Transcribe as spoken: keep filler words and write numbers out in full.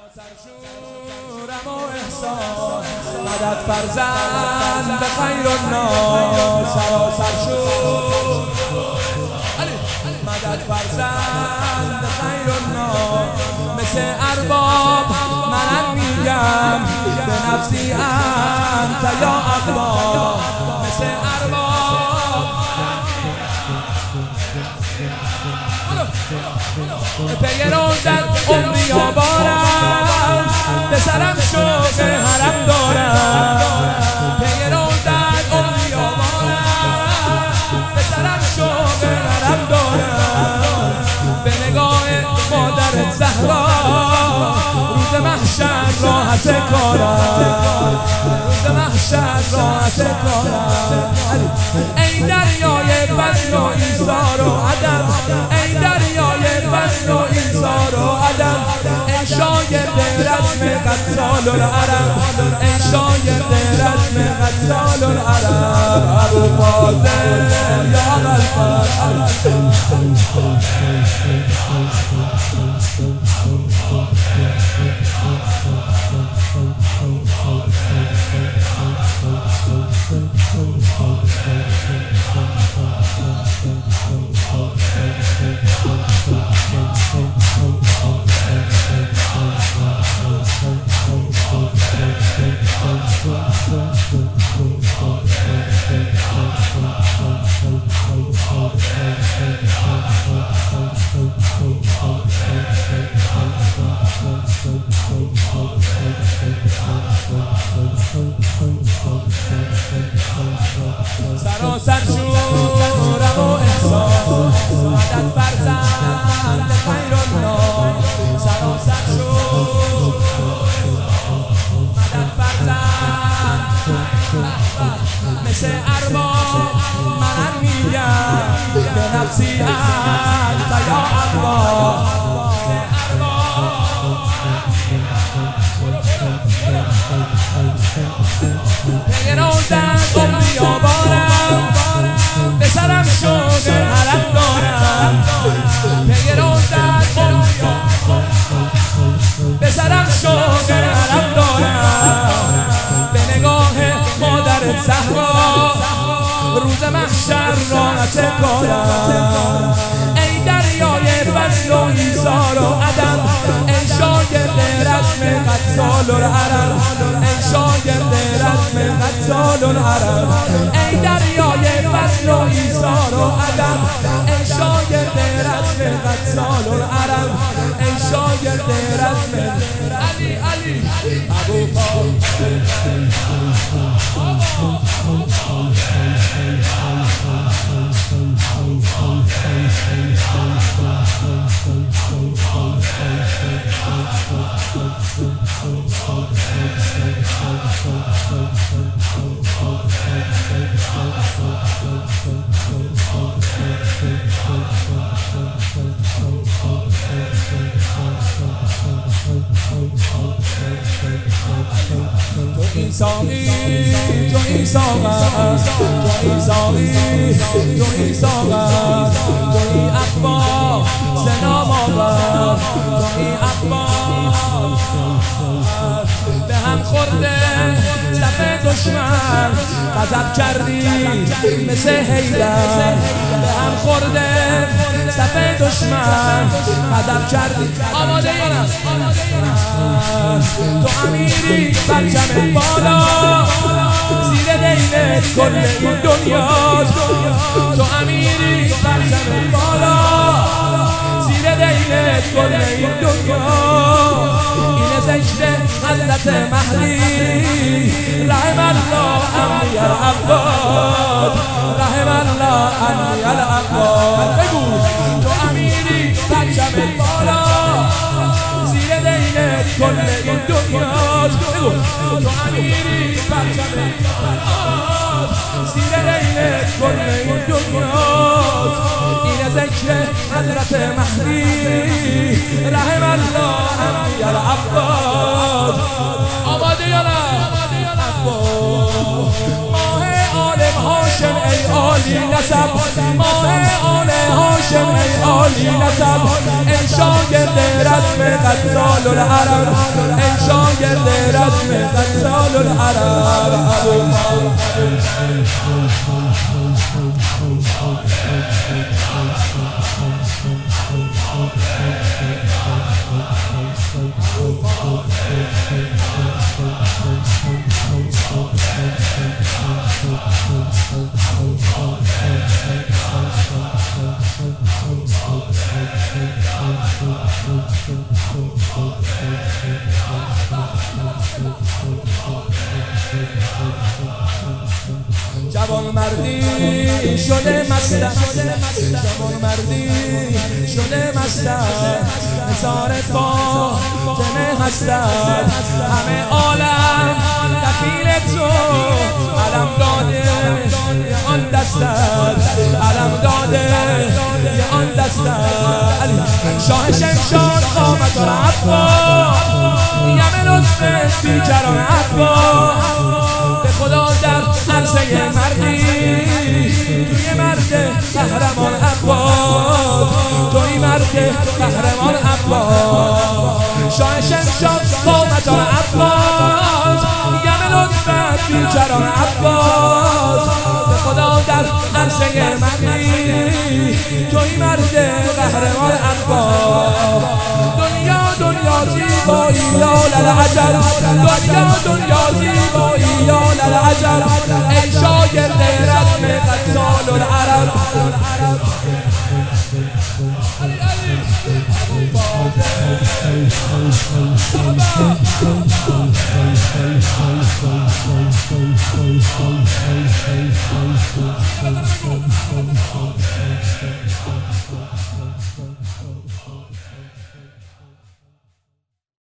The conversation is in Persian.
سرشورم و احسان مدد فرزند خیر الناس سرشور مدد فرزند خیر الناس مثل ارباب منم میگم به نفسی انت یا الله مثل ارباب پی روزن عمری ها بارم به سرم شوق حرم دارم پی روزن عمری ها بارم به سرم شوق حرم دارم به نگاه مادر زهرا روز محشر راحت کارم روز محشر راحت کارم ای دریای فضل و ایثار و عدم ای دریای فضل و ایثار و عدم ای شاگرد رسم غزال العرب ای شاگرد رسم غزال العرب ابو فاضل یا غلفان سراسر شورم و احسان مدد فرزند خیر الناس سراسر شور مدد فرزند مثل ارباب منم میگم به نفسی انت یا الله پی روزن عمری ها بارم به سرم شوق حرم دارم پی روزن عمری ها به سرم شوق حرم دارم به نگاه مادر زهرا روز محشر راحت کارم ای دریای فضل و ایثار و عدم ای شاگرد رسم غزال العرب ای شاگرد رسم غزال العرب ای دریای فضل و ایثار و عدم ای شاگرد رسم غزال العرب ای شاگرد رسم علی علی ابو فاضل تو این ساقی تو این ساغر تو این ساقی تو این ساغر تو این اقبا سنام آور تو این اقبا به هم خورده صف دشمن غضب کردی مثل حیدر به هم خورده صف دشمن غضب کردی آماده است تو امیری پرچم بالا زیر دیلت کل این دنیاست تو امیری پرچم بالا زیر دیلت کل این دنیا این ذکر حضرت مهدی رحم الله انی العباد رحم الله انی العباد بگو تو امیری پرچم بالا زیر دیلت کل این دنیاست بگو تو امیری پرچم بالا زیر دیلت کل این دنیاست این ذکر حضرت مهدی رحم الله انی العباد آماده یا نه ماه عالم هاشم ای عالی نسب ماه آل هاشم ای عالی نسب ای شاگرد رسم قتال العرب ای شاگرد رسم قتال العرب جوان مردی شده مستم جوان مردی شده مستم نثار فاطمه هستم همه عالم کفیل تو علم داده یه آن دستت علم داده یه آن دستت علی شاه شمشاد قامت و عبا یمه لطف بیکران عبا به خدا در عرصه مردی توی مرد قهرمان عباس توی مرد قهرمان عباس شاه شمشاد قامتان عباس یمه لطفت بیکران عباس به خدا در عرصه مردی توی مرد قهرمان عباس دنیا دنیا زیبایی یا للعجب دنیا دنیا زیبایی یا للعجب ای شاگرد رسم قتال العرب